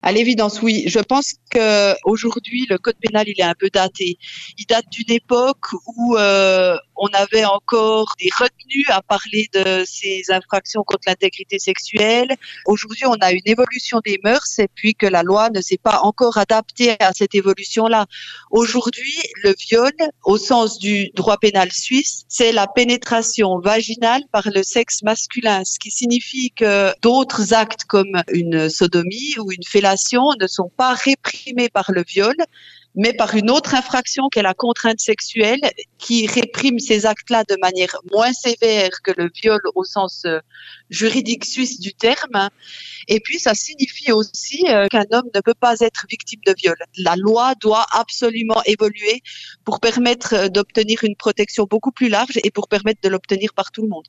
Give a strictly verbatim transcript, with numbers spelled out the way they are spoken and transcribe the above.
À l'évidence, oui. Je pense que aujourd'hui, le code pénal, il est un peu daté. Il date d'une époque où euh, on avait encore des retenues à parler de ces infractions contre l'intégrité sexuelle. Aujourd'hui, on a une évolution des mœurs et puis que la loi ne s'est pas encore adaptée à cette évolution-là. Aujourd'hui, le viol, au sens du droit pénal suisse, c'est la pénétration vaginale par le sexe masculin, ce qui signifie que d'autres actes comme une sodomie ou une fellation ne sont pas réprimés par le viol, mais par une autre infraction qui est la contrainte sexuelle, qui réprime ces actes-là de manière moins sévère que le viol au sens euh, juridique suisse du terme. Et puis, ça signifie aussi euh, qu'un homme ne peut pas être victime de viol. La loi doit absolument évoluer pour permettre d'obtenir une protection beaucoup plus large et pour permettre de l'obtenir par tout le monde.